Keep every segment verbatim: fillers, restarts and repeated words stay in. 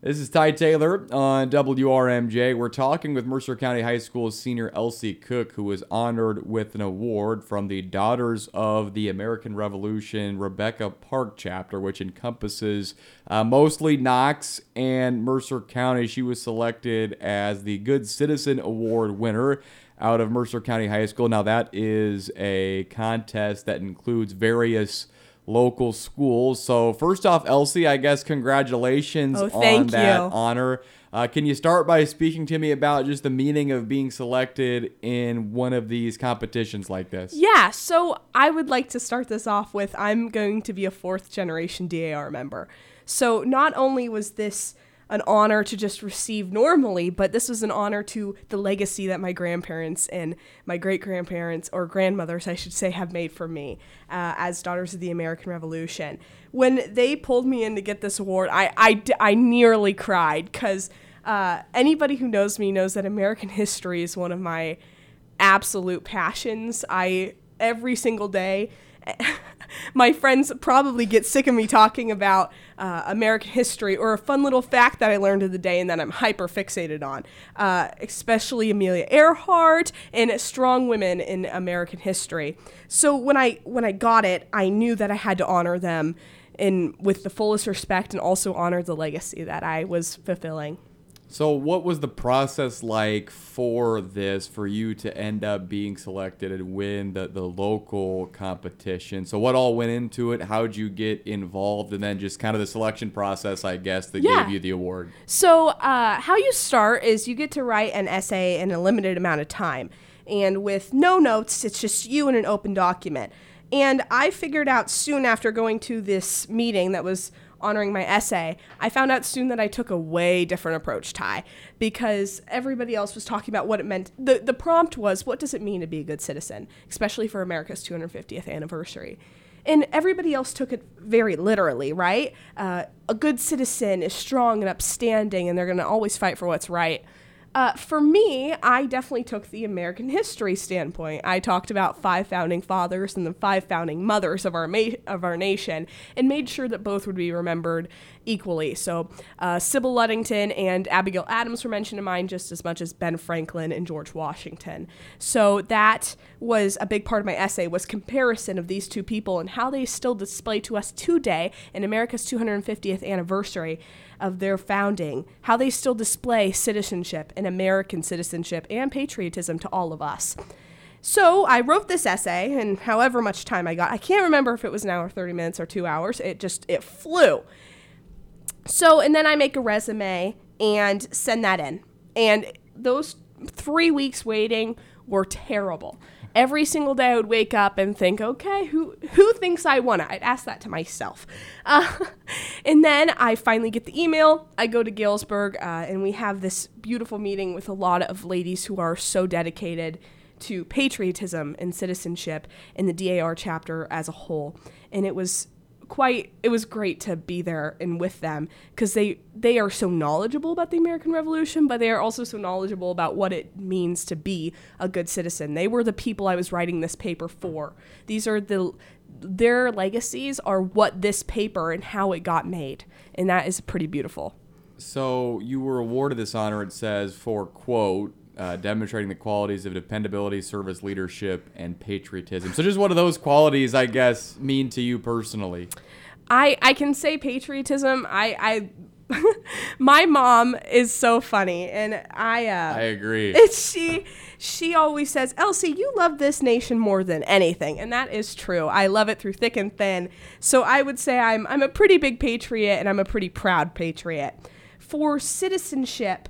This is Ty Taylor on W R M J. We're talking with Mercer County High School senior Elsie Cook, who was honored with an award from the Daughters of the American Revolution Rebecca Park chapter, which encompasses uh, mostly Knox and Mercer County. She was selected as the Good Citizen Award winner out of Mercer County High School. Now, that is a contest that includes various local schools. So first off, Elsie, I guess congratulations oh, thank on that you. honor. Uh, can you start by speaking to me about just the meaning of being selected in one of these competitions like this? Yeah, so I would like to start this off with I'm going to be a fourth generation D A R member. So not only was this an honor to just receive normally, but this was an honor to the legacy that my grandparents and my great-grandparents, or grandmothers, I should say, have made for me uh, as Daughters of the American Revolution. When they pulled me in to get this award, I, I, I nearly cried because uh, anybody who knows me knows that American history is one of my absolute passions. I, every single day, my friends probably get sick of me talking about uh, American history or a fun little fact that I learned of the day and that I'm hyper fixated on, uh, especially Amelia Earhart and strong women in American history. So when I when I got it, I knew that I had to honor them in with the fullest respect and also honor the legacy that I was fulfilling. So what was the process like for this, for you to end up being selected and win the, the local competition? So what all went into it? How'd you get involved? And then just kind of the selection process, I guess, that Yeah. gave you the award. So uh, how you start is you get to write an essay in a limited amount of time. And with no notes, it's just you and an open document. And I figured out soon after going to this meeting that was honoring my essay, I found out soon that I took a way different approach, Ty, because everybody else was talking about what it meant. The, the prompt was, what does it mean to be a good citizen, especially for America's two hundred fiftieth anniversary? And everybody else took it very literally, right? Uh, a good citizen is strong and upstanding, and they're going to always fight for what's right. Uh, for me, I definitely took the American history standpoint. I talked about five founding fathers and the five founding mothers of our ma- of our nation, and made sure that both would be remembered equally. So uh, Sybil Ludington and Abigail Adams were mentioned in mine just as much as Ben Franklin and George Washington. So that was a big part of my essay, was comparison of these two people and how they still display to us today in America's two hundred fiftieth anniversary of their founding, how they still display citizenship and American citizenship and patriotism to all of us. So I wrote this essay, and however much time I got, I can't remember if it was an hour, thirty minutes, or two hours. It just, it flew. So, and then I make a resume and send that in. And those three weeks waiting were terrible. Every single day I would wake up and think, okay, who who thinks I won? I'd ask that to myself. Uh, and then I finally get the email. I go to Galesburg, uh, and we have this beautiful meeting with a lot of ladies who are so dedicated to patriotism and citizenship in the D A R chapter as a whole. And it was quite, it was great to be there and with them, because they, they are so knowledgeable about the American Revolution, but they are also so knowledgeable about what it means to be a good citizen. They were the people I was writing this paper for. These are the, their legacies are what this paper and how it got made. And that is pretty beautiful. So you were awarded this honor, it says, for, quote, Uh, demonstrating the qualities of dependability, service, leadership, and patriotism. So just what do those qualities, I guess, mean to you personally? I, I can say patriotism. I, I my mom is so funny, and I uh, I agree. It's, she she always says, Elsie, you love this nation more than anything, and that is true. I love it through thick and thin. So I would say I'm I'm a pretty big patriot, and I'm a pretty proud patriot. For citizenship,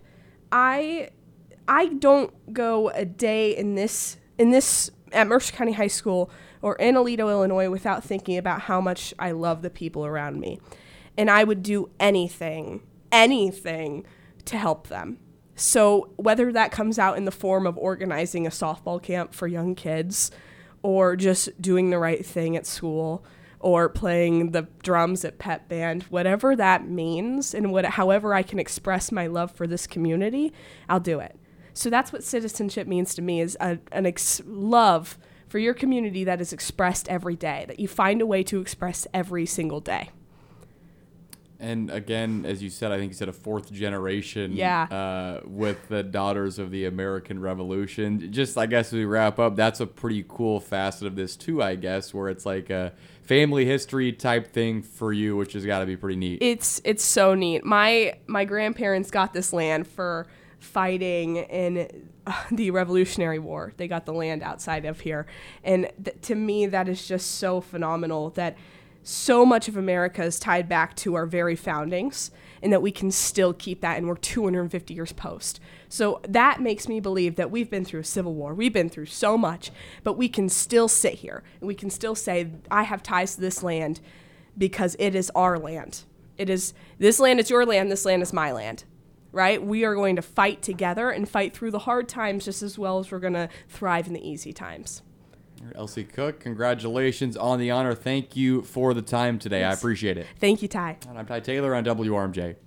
I I don't go a day in this in this at Mercer County High School or in Aledo, Illinois, without thinking about how much I love the people around me. And I would do anything, anything to help them. So whether that comes out in the form of organizing a softball camp for young kids, or just doing the right thing at school, or playing the drums at pep band, whatever that means, and what, however I can express my love for this community, I'll do it. So that's what citizenship means to me, is a, an ex- love for your community that is expressed every day, that you find a way to express every single day. And again, as you said, I think you said a fourth generation Yeah. uh, with the Daughters of the American Revolution. Just, I guess, as we wrap up, that's a pretty cool facet of this, too, I guess, where it's like a family history type thing for you, which has got to be pretty neat. It's it's so neat. My my grandparents got this land for fighting in uh, the Revolutionary War. They got the land outside of here. And th- to me, that is just so phenomenal that so much of America is tied back to our very foundings and that we can still keep that, and we're two hundred fifty years post. So that makes me believe that we've been through a civil war. We've been through so much, but we can still sit here and we can still say, I have ties to this land because it is our land. It is, this land is your land, this land is my land, right? We are going to fight together and fight through the hard times just as well as we're going to thrive in the easy times. Elsie Cook, congratulations on the honor. Thank you for the time today. Yes. I appreciate it. Thank you, Ty. And I'm Ty Taylor on W R M J.